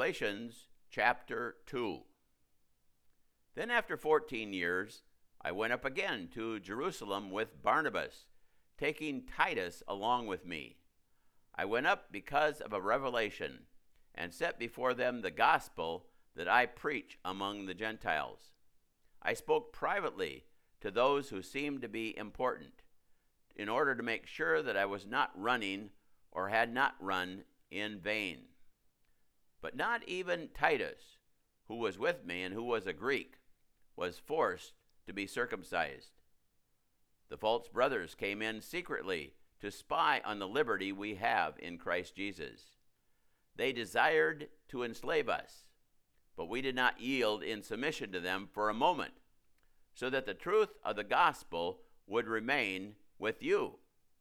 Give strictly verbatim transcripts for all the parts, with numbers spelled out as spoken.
Galatians chapter two. Then after fourteen years, I went up again to Jerusalem with Barnabas, taking Titus along with me. I went up because of a revelation, and set before them the gospel that I preach among the Gentiles. I spoke privately to those who seemed to be important, in order to make sure that I was not running or had not run in vain. But not even Titus, who was with me and who was a Greek, was forced to be circumcised. The false brothers came in secretly to spy on the liberty we have in Christ Jesus. They desired to enslave us, but we did not yield in submission to them for a moment, so that the truth of the gospel would remain with you.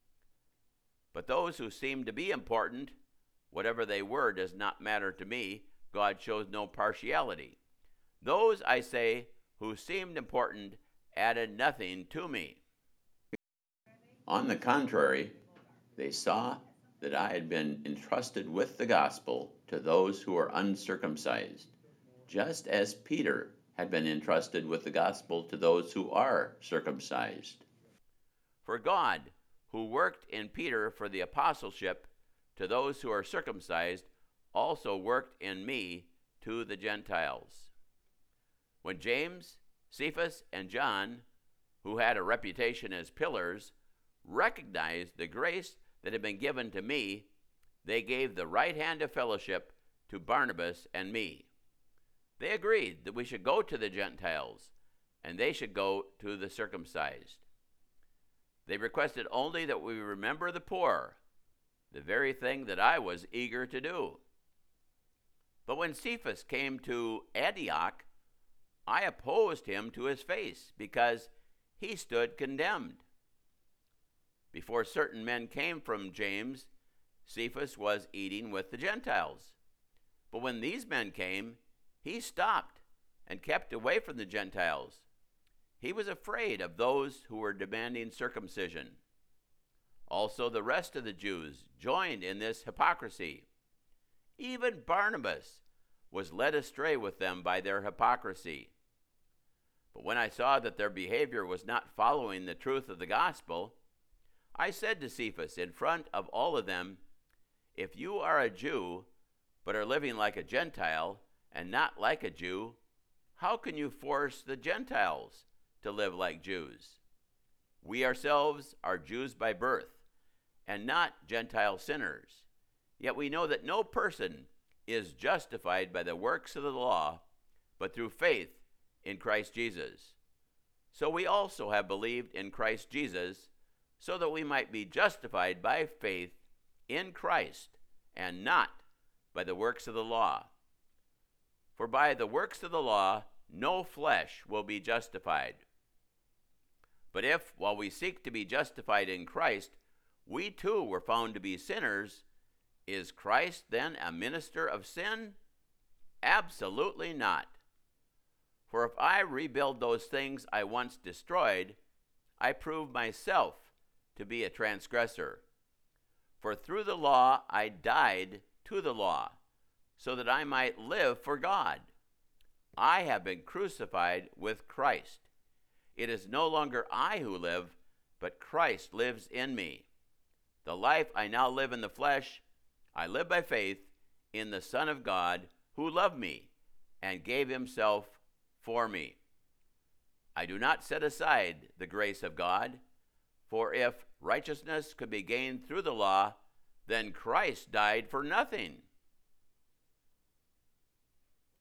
But those who seemed to be important, whatever they were does not matter to me. God shows no partiality. Those, I say, who seemed important added nothing to me. On the contrary, they saw that I had been entrusted with the gospel to those who are uncircumcised, just as Peter had been entrusted with the gospel to those who are circumcised. For God, who worked in Peter for the apostleship to those who are circumcised, also worked in me to the Gentiles. When James, Cephas, and John, who had a reputation as pillars, recognized the grace that had been given to me, they gave the right hand of fellowship to Barnabas and me. They agreed that we should go to the Gentiles, and they should go to the circumcised. They requested only that we remember the poor, the very thing that I was eager to do. But when Cephas came to Antioch, I opposed him to his face, because he stood condemned. Before certain men came from James, Cephas was eating with the Gentiles. But when these men came, he stopped and kept away from the Gentiles. He was afraid of those who were demanding circumcision. Also, the rest of the Jews joined in this hypocrisy. Even Barnabas was led astray with them by their hypocrisy. But when I saw that their behavior was not following the truth of the gospel, I said to Cephas in front of all of them, "If you are a Jew, but are living like a Gentile and not like a Jew, how can you force the Gentiles to live like Jews? We ourselves are Jews by birth, and not Gentile sinners. Yet we know that no person is justified by the works of the law, but through faith in Christ Jesus. So we also have believed in Christ Jesus, so that we might be justified by faith in Christ, and not by the works of the law. For by the works of the law, no flesh will be justified. But if, while we seek to be justified in Christ, we too were found to be sinners, is Christ then a minister of sin? Absolutely not. For if I rebuild those things I once destroyed, I prove myself to be a transgressor. For through the law I died to the law, so that I might live for God. I have been crucified with Christ. It is no longer I who live, but Christ lives in me. The life I now live in the flesh, I live by faith in the Son of God, who loved me and gave himself for me. I do not set aside the grace of God, for if righteousness could be gained through the law, then Christ died for nothing.